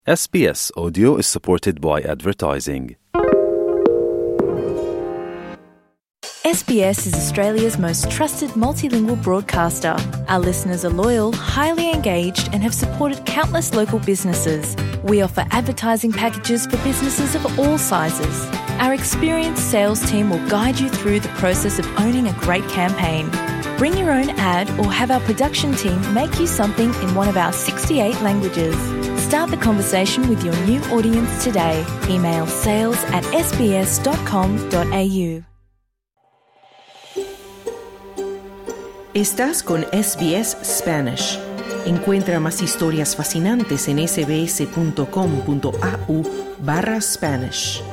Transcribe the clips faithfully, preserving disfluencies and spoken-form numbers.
S B S Audio is supported by advertising. S B S is Australia's most trusted multilingual broadcaster. Our listeners are loyal, highly engaged, and have supported countless local businesses. We offer advertising packages for businesses of all sizes. Our experienced sales team will guide you through the process of owning a great campaign. Bring your own ad or have our production team make you something in one of our sixty-eight languages. Start the conversation with your new audience today. Email sales at s b s dot com dot a u. Estás con S B S Spanish. Encuentra más historias fascinantes en sbs.com.au barra Spanish.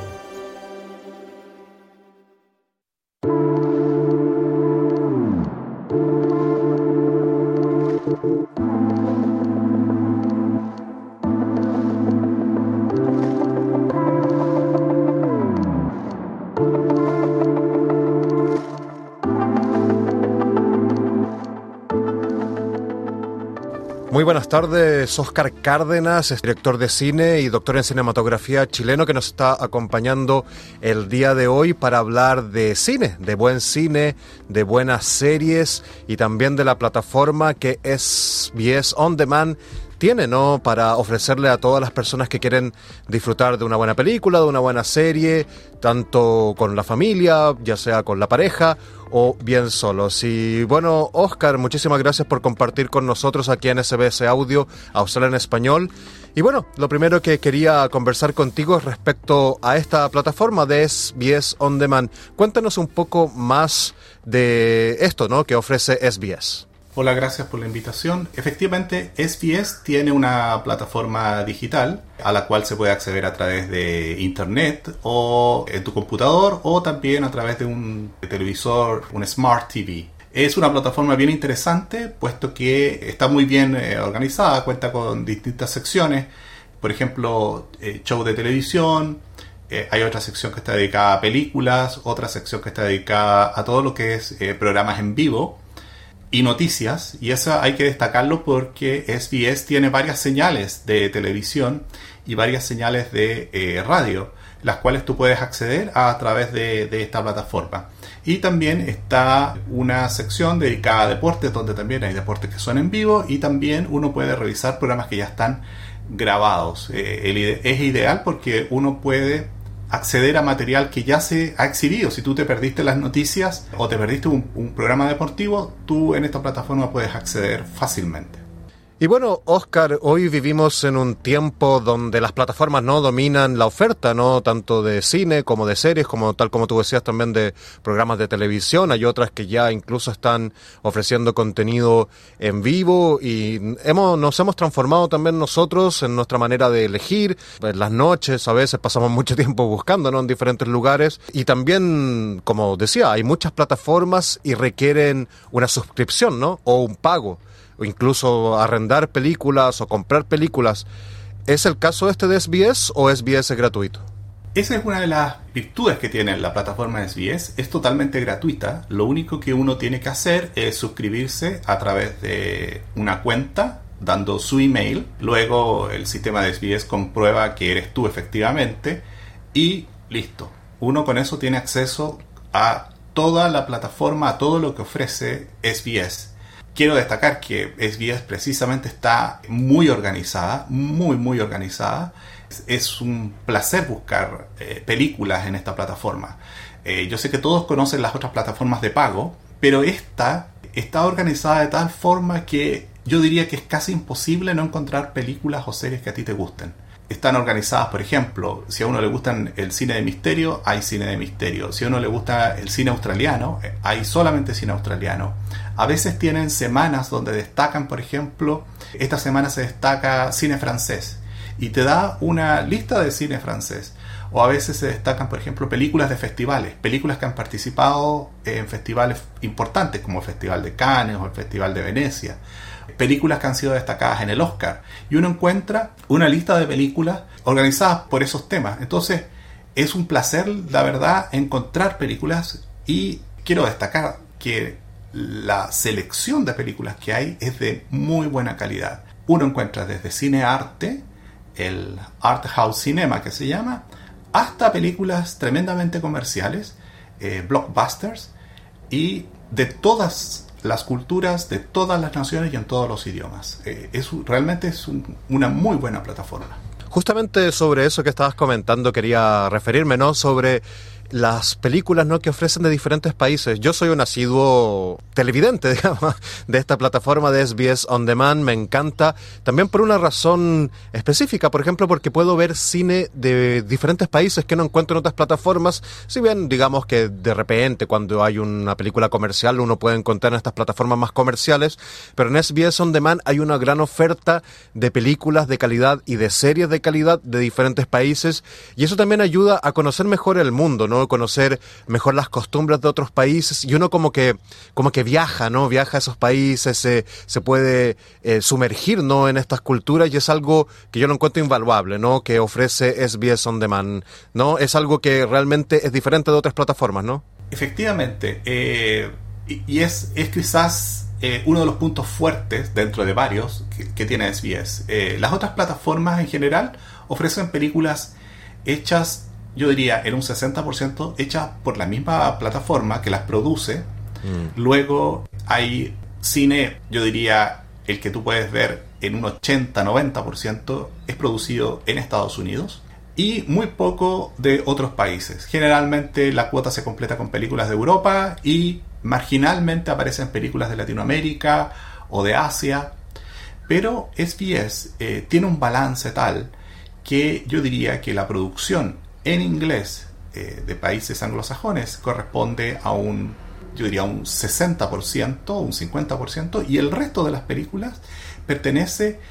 Muy buenas tardes, Óscar Cárdenas, es director de cine y doctor en cinematografía chileno que nos está acompañando el día de hoy para hablar de cine, de buen cine, de buenas series y también de la plataforma que S B S On Demand tiene, ¿no?, para ofrecerle a todas las personas que quieren disfrutar de una buena película, de una buena serie, tanto con la familia, ya sea con la pareja o bien solos. Y bueno, Óscar, muchísimas gracias por compartir con nosotros aquí en S B S Audio, Australia en Español. Y bueno, lo primero que quería conversar contigo es respecto a esta plataforma de S B S On Demand. Cuéntanos un poco más de esto, ¿no?, que ofrece S B S. Hola, gracias por la invitación. Efectivamente, S B S tiene una plataforma digital a la cual se puede acceder a través de internet o en tu computador o también a través de un televisor, un Smart T V. Es una plataforma bien interesante, puesto que está muy bien eh, organizada, cuenta con distintas secciones, por ejemplo, eh, show de televisión, eh, hay otra sección que está dedicada a películas, otra sección que está dedicada a todo lo que es eh, programas en vivo y noticias, y eso hay que destacarlo porque S B S tiene varias señales de televisión y varias señales de eh, radio, las cuales tú puedes acceder a, a través de, de esta plataforma. Y también está una sección dedicada a deportes, donde también hay deportes que son en vivo y también uno puede revisar programas que ya están grabados. Eh, el, es ideal porque uno puede acceder a material que ya se ha exhibido. Si tú te perdiste las noticias o te perdiste un, un programa deportivo, tú en esta plataforma puedes acceder fácilmente. Y bueno, Óscar, hoy vivimos en un tiempo donde las plataformas no dominan la oferta, ¿no?, tanto de cine como de series, como tal como tú decías también de programas de televisión. Hay otras que ya incluso están ofreciendo contenido en vivo y hemos nos hemos transformado también nosotros en nuestra manera de elegir. En las noches a veces pasamos mucho tiempo buscando, ¿no?, en diferentes lugares. Y también, como decía, hay muchas plataformas y requieren una suscripción, ¿no?, o un pago, o incluso arrendar películas o comprar películas. ¿Es el caso este de S B S o S B S es gratuito? Esa es una de las virtudes que tiene la plataforma S B S. Es totalmente gratuita. Lo único que uno tiene que hacer es suscribirse a través de una cuenta, dando su email. Luego el sistema de S B S comprueba que eres tú efectivamente y listo. Uno con eso tiene acceso a toda la plataforma, a todo lo que ofrece S B S. Quiero destacar que S B S precisamente está muy organizada, muy muy organizada. Es un placer buscar eh, películas en esta plataforma. Eh, yo sé que todos conocen las otras plataformas de pago, pero esta está organizada de tal forma que yo diría que es casi imposible no encontrar películas o series que a ti te gusten. Están organizadas, por ejemplo, si a uno le gusta el cine de misterio, hay cine de misterio. Si a uno le gusta el cine australiano, hay solamente cine australiano. A veces tienen semanas donde destacan, por ejemplo, esta semana se destaca cine francés y te da una lista de cine francés. O a veces se destacan, por ejemplo, películas de festivales, películas que han participado en festivales importantes como el Festival de Cannes o el Festival de Venecia. Películas que han sido destacadas en el Oscar, y uno encuentra una lista de películas organizadas por esos temas. Entonces es un placer, la verdad, encontrar películas, y quiero destacar que la selección de películas que hay es de muy buena calidad. Uno encuentra desde cine arte, el art house cinema que se llama, hasta películas tremendamente comerciales, eh, blockbusters, y de todas las culturas, de todas las naciones y en todos los idiomas. Eh, es, realmente es un, una muy buena plataforma. Justamente sobre eso que estabas comentando quería referirme, ¿no? Sobre las películas, ¿no?, que ofrecen de diferentes países. Yo soy un asiduo televidente, digamos, de esta plataforma de S B S On Demand. Me encanta también por una razón específica, por ejemplo, porque puedo ver cine de diferentes países que no encuentro en otras plataformas. Si bien, digamos que de repente cuando hay una película comercial uno puede encontrar en estas plataformas más comerciales, pero en S B S On Demand hay una gran oferta de películas de calidad y de series de calidad de diferentes países, y eso también ayuda a conocer mejor el mundo, ¿no? Conocer mejor las costumbres de otros países, y uno como que como que viaja, ¿no? Viaja a esos países, se, se puede eh, sumergir, ¿no?, en estas culturas, y es algo que yo lo encuentro invaluable, ¿no?, que ofrece S B S On Demand, ¿no? Es algo que realmente es diferente de otras plataformas, ¿no? Efectivamente, eh, y, y es, es quizás eh, uno de los puntos fuertes dentro de varios que, que tiene S B S. Eh, las otras plataformas en general ofrecen películas hechas, yo diría, en un sesenta por ciento hechas por la misma plataforma que las produce. Mm. Luego hay cine, yo diría, el que tú puedes ver en un ochenta a noventa por ciento es producido en Estados Unidos, y muy poco de otros países. Generalmente la cuota se completa con películas de Europa y marginalmente aparecen películas de Latinoamérica o de Asia. Pero S B S eh, tiene un balance tal que yo diría que la producción en inglés eh, de países anglosajones corresponde a un, yo diría, un sesenta por ciento, un cincuenta por ciento, y el resto de las películas pertenece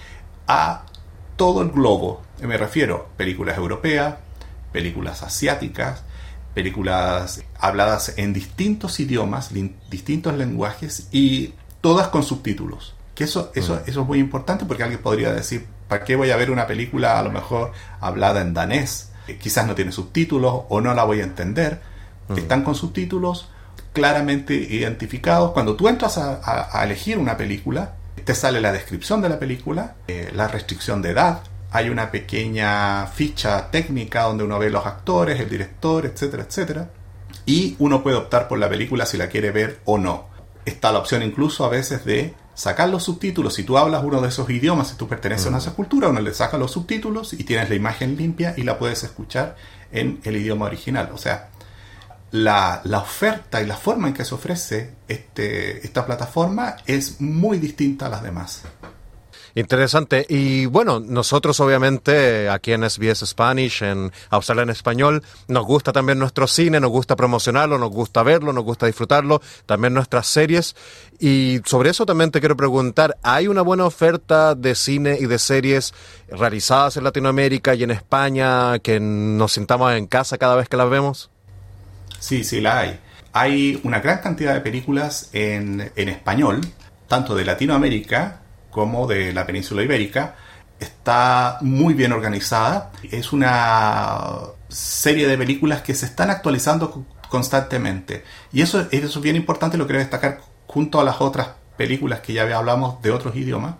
a todo el globo. Me refiero a películas europeas, películas asiáticas, películas habladas en distintos idiomas, lin, distintos lenguajes, y todas con subtítulos. Que eso, eso, eso es muy importante, porque alguien podría decir, ¿para qué voy a ver una película a lo mejor hablada en danés? Quizás no tiene subtítulos o no la voy a entender. Uh-huh. Están con subtítulos claramente identificados. Cuando tú entras a, a, a elegir una película, te sale la descripción de la película, eh, la restricción de edad, hay una pequeña ficha técnica donde uno ve los actores, el director, etcétera, etcétera, y uno puede optar por la película si la quiere ver o no. Está la opción incluso a veces de sacar los subtítulos. Si tú hablas uno de esos idiomas, si tú perteneces uh-huh. a esa cultura, uno le saca los subtítulos y tienes la imagen limpia y la puedes escuchar en el idioma original. O sea, la, la oferta y la forma en que se ofrece este, esta plataforma es muy distinta a las demás. Interesante. Y bueno, nosotros obviamente aquí en S B S Spanish, en Australia en Español, nos gusta también nuestro cine, nos gusta promocionarlo, nos gusta verlo, nos gusta disfrutarlo, también nuestras series. Y sobre eso también te quiero preguntar, ¿hay una buena oferta de cine y de series realizadas en Latinoamérica y en España que nos sintamos en casa cada vez que las vemos? Sí, sí la hay. Hay una gran cantidad de películas en, en español, tanto de Latinoamérica como de la península ibérica. Está muy bien organizada. Es una serie de películas que se están actualizando constantemente. Y eso, eso es bien importante, lo quiero destacar junto a las otras películas que ya hablamos de otros idiomas.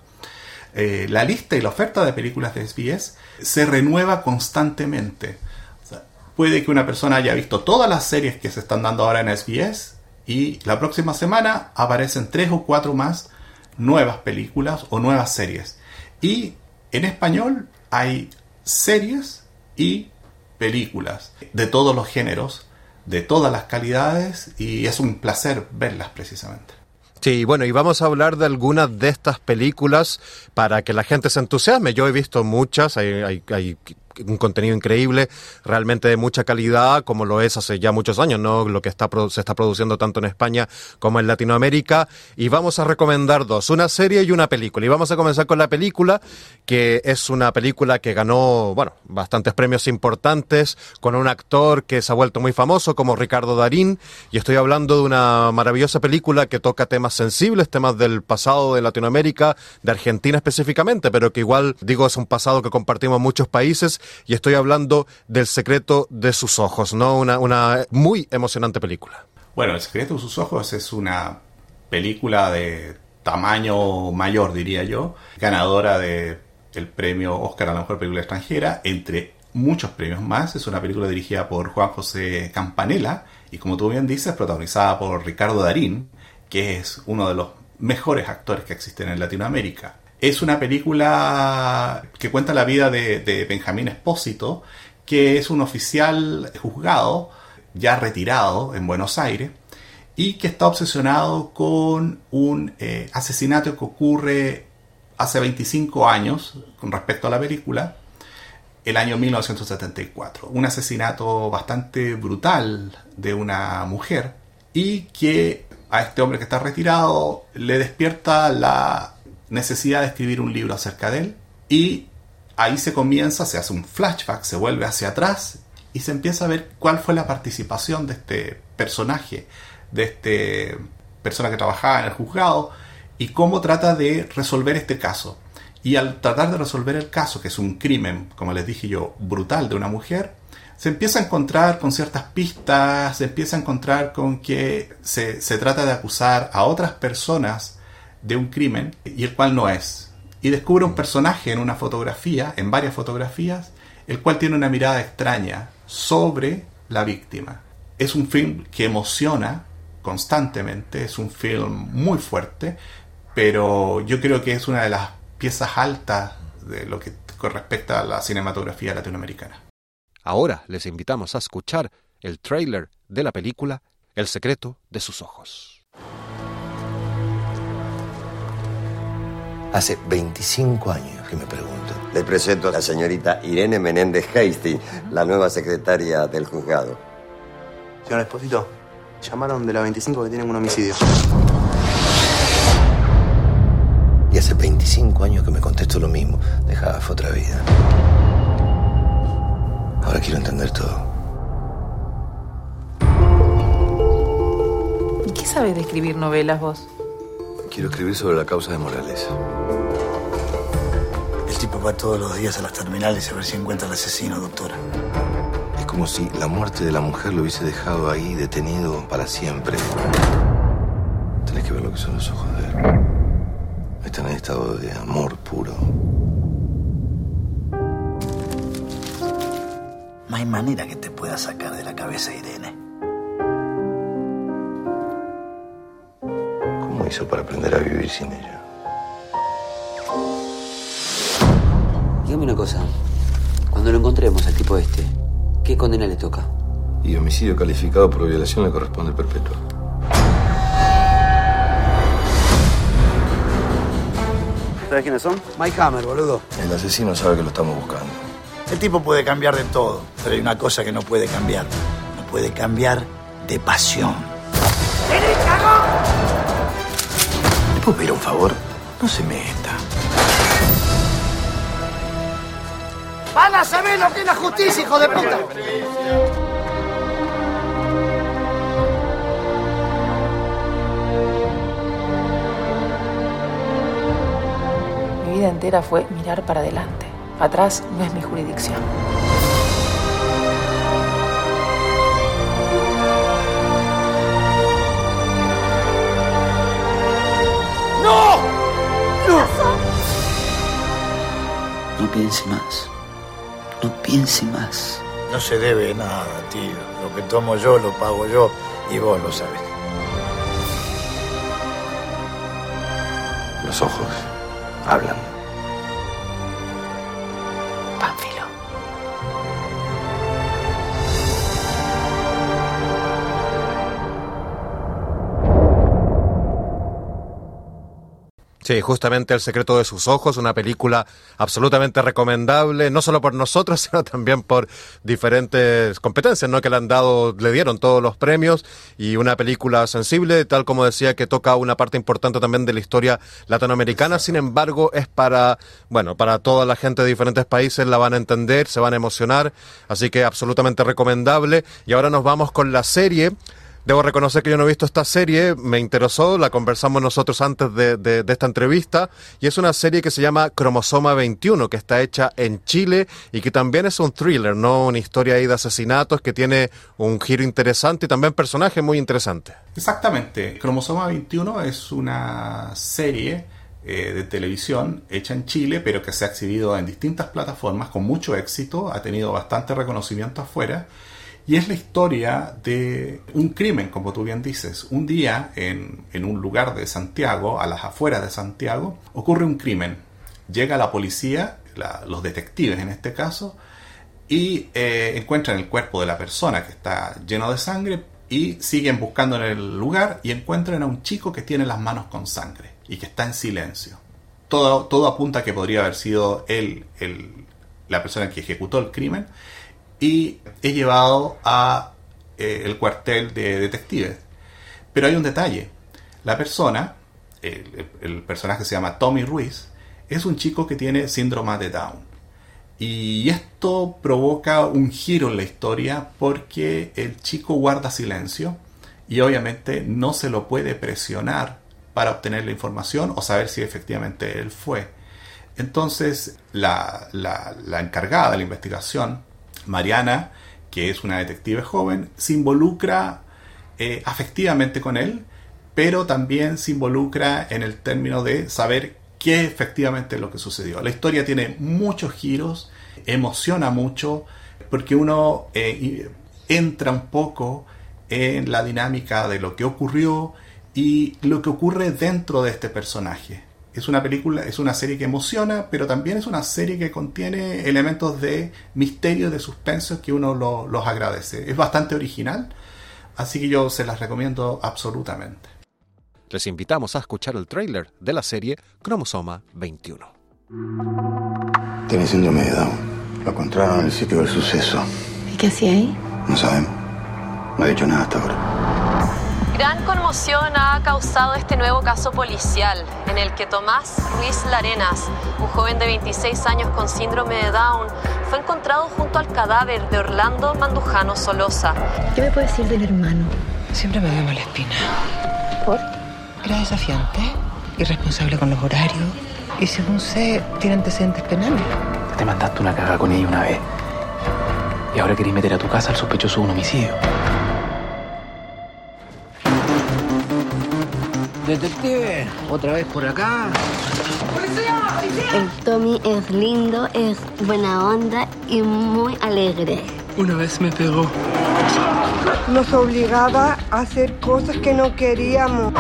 Eh, la lista y la oferta de películas de S B S se renueva constantemente. O sea, puede que una persona haya visto todas las series que se están dando ahora en S B S y la próxima semana aparecen tres o cuatro más nuevas películas o nuevas series. Y en español hay series y películas de todos los géneros, de todas las calidades, y es un placer verlas precisamente. Sí, bueno, y vamos a hablar de algunas de estas películas para que la gente se entusiasme. Yo he visto muchas, hay, hay, hay un contenido increíble, realmente de mucha calidad, como lo es hace ya muchos años, ¿no? Lo que está se está produciendo tanto en España como en Latinoamérica. Y vamos a recomendar dos, una serie y una película. Y vamos a comenzar con la película, que es una película que ganó, bueno, bastantes premios importantes, con un actor que se ha vuelto muy famoso, como Ricardo Darín. Y estoy hablando de una maravillosa película que toca temas sensibles, temas del pasado de Latinoamérica, de Argentina específicamente, pero que igual, digo, es un pasado que compartimos muchos países. Y estoy hablando del secreto de sus ojos, ¿no? Una, una muy emocionante película. Bueno, El secreto de sus ojos es una película de tamaño mayor, diría yo, ganadora de el premio Oscar a la mejor película extranjera, entre muchos premios más. Es una película dirigida por Juan José Campanella y, como tú bien dices, protagonizada por Ricardo Darín, que es uno de los mejores actores que existen en Latinoamérica. Es una película que cuenta la vida de, de Benjamín Espósito, que es un oficial juzgado ya retirado en Buenos Aires y que está obsesionado con un eh, asesinato que ocurre hace veinticinco años con respecto a la película, el año mil novecientos setenta y cuatro. Un asesinato bastante brutal de una mujer y que a este hombre que está retirado le despierta la necesidad de escribir un libro acerca de él, y ahí se comienza, se hace un flashback, se vuelve hacia atrás y se empieza a ver cuál fue la participación de este personaje, de este persona que trabajaba en el juzgado, y cómo trata de resolver este caso. Y al tratar de resolver el caso, que es un crimen, como les dije yo, brutal de una mujer, se empieza a encontrar con ciertas pistas, se empieza a encontrar con que se, se trata de acusar a otras personas de un crimen, y el cual no es. Y descubre un personaje en una fotografía, en varias fotografías, el cual tiene una mirada extraña sobre la víctima. Es un film que emociona constantemente, es un film muy fuerte, pero yo creo que es una de las piezas altas de lo que respecta a la cinematografía latinoamericana. Ahora les invitamos a escuchar el tráiler de la película El secreto de sus ojos. Hace veinticinco años que me pregunto. Le presento a la señorita Irene Menéndez Hasty, la nueva secretaria del juzgado. Señor Espósito, llamaron de la veinticinco que tienen un homicidio. Y hace veinticinco años que me contesto lo mismo. Dejá, fue otra vida. Ahora quiero entender todo. ¿Y qué sabes de escribir novelas vos? Quiero escribir sobre la causa de Morales. El tipo va todos los días a las terminales a ver si encuentra al asesino, doctora. Es como si la muerte de la mujer lo hubiese dejado ahí, detenido para siempre. Tenés que ver lo que son los ojos de él. Están en estado de amor puro. No hay manera que te pueda sacar de la cabeza, Irene. ¿Cómo hizo para aprender a vivir sin ella? Dígame una cosa. Cuando lo encontremos al tipo este, ¿qué condena le toca? Y homicidio calificado por violación le corresponde el perpetuo. ¿Sabes quiénes son? Mike Hammer, boludo. El asesino sabe que lo estamos buscando. El tipo puede cambiar de todo, pero hay una cosa que no puede cambiar. No puede cambiar de pasión. ¿Le puedo pedir un favor? No se meta. ¡Van a saber lo que es la justicia, hijo de puta! Mi vida entera fue mirar para adelante. Atrás no es mi jurisdicción. ¡No! ¡No! No piense más. No piense más. No se debe nada, tío. Lo que tomo yo lo pago yo y vos lo sabés. Los ojos hablan. Pánfilo. Sí, justamente El secreto de sus ojos, una película absolutamente recomendable, no solo por nosotros, sino también por diferentes competencias, ¿no?, que le han dado, le dieron todos los premios, y una película sensible, tal como decía, que toca una parte importante también de la historia latinoamericana. Sin embargo, es para, bueno, para toda la gente de diferentes países, la van a entender, se van a emocionar, así que absolutamente recomendable. Y ahora nos vamos con la serie. Debo reconocer que yo no he visto esta serie, me interesó, la conversamos nosotros antes de, de, de esta entrevista, y es una serie que se llama Cromosoma veintiuno, que está hecha en Chile y que también es un thriller, ¿no? Una historia ahí de asesinatos que tiene un giro interesante y también personajes muy interesantes. Exactamente, Cromosoma veintiuno es una serie eh, de televisión hecha en Chile, pero que se ha exhibido en distintas plataformas con mucho éxito, ha tenido bastante reconocimiento afuera, y es la historia de un crimen, como tú bien dices. Un día, en, en un lugar de Santiago, a las afueras de Santiago, ocurre un crimen. Llega la policía, la, los detectives en este caso, y eh, encuentran el cuerpo de la persona que está lleno de sangre, y siguen buscando en el lugar y encuentran a un chico que tiene las manos con sangre y que está en silencio. Todo, todo apunta a que podría haber sido él, el, la persona que ejecutó el crimen, y es llevado a eh, el cuartel de detectives. Pero hay un detalle. La persona, el, el personaje se llama Tommy Ruiz, es un chico que tiene síndrome de Down. Y esto provoca un giro en la historia porque el chico guarda silencio y obviamente no se lo puede presionar para obtener la información o saber si efectivamente él fue. Entonces la, la, la encargada de la investigación, Mariana, que es una detective joven, se involucra eh, afectivamente con él, pero también se involucra en el término de saber qué efectivamente es lo que sucedió. La historia tiene muchos giros, emociona mucho, porque uno eh, entra un poco en la dinámica de lo que ocurrió y lo que ocurre dentro de este personaje. Es una película, es una serie que emociona, pero también es una serie que contiene elementos de misterio, de suspenso, que uno lo, los agradece. Es bastante original, así que yo se las recomiendo absolutamente. Les invitamos a escuchar el tráiler de la serie Cromosoma veintiuno. Tiene síndrome de Down. Lo encontraron en el sitio del suceso. ¿Y qué hacía ahí? No saben. No ha dicho nada hasta ahora. Gran conmoción ha causado este nuevo caso policial en el que Tomás Ruiz Larenas, un joven de veintiséis años con síndrome de Down, fue encontrado junto al cadáver de Orlando Mandujano Solosa. ¿Qué me puedes decir del hermano? Siempre me dio mala espina. ¿Por? Era desafiante, irresponsable con los horarios y, según sé, tiene antecedentes penales. Te mandaste una caga con ella una vez y ahora querés meter a tu casa al sospechoso de un homicidio. Detective, otra vez por acá. El Tommy es lindo, es buena onda y muy alegre. Una vez me pegó. Nos obligaba a hacer cosas que no queríamos.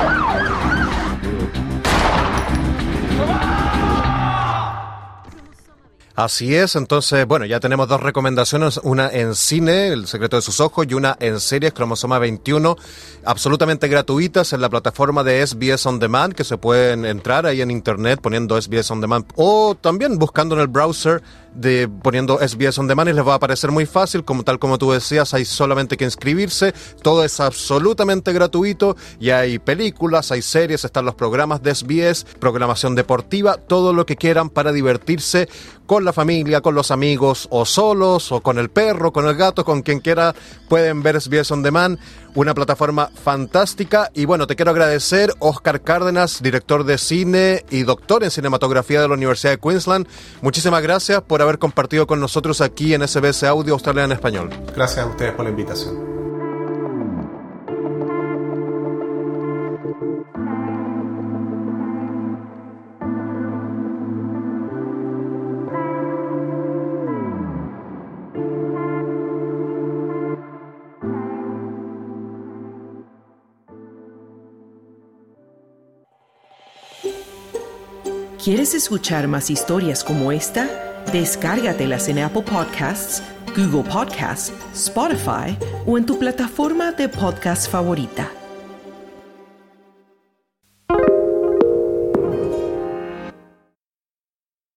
Así es, entonces, bueno, ya tenemos dos recomendaciones, una en cine, El secreto de sus ojos, y una en series, Cromosoma veintiuno, absolutamente gratuitas en la plataforma de S B S On Demand, que se pueden entrar ahí en internet poniendo S B S On Demand, o también buscando en el browser de poniendo S B S On Demand, y les va a aparecer muy fácil, como tal como tú decías, hay solamente que inscribirse, todo es absolutamente gratuito, y hay películas, hay series, están los programas de S B S, programación deportiva, todo lo que quieran para divertirse con la familia, con los amigos, o solos, o con el perro, con el gato, con quien quiera, pueden ver S B S On Demand, una plataforma fantástica. Y bueno, te quiero agradecer, Oscar Cárdenas, director de cine y doctor en cinematografía de la Universidad de Queensland. Muchísimas gracias por haber compartido con nosotros aquí en S B S Audio Australia en Español. Gracias a ustedes por la invitación. ¿Quieres escuchar más historias como esta? Descárgatelas en Apple Podcasts, Google Podcasts, Spotify o en tu plataforma de podcast favorita.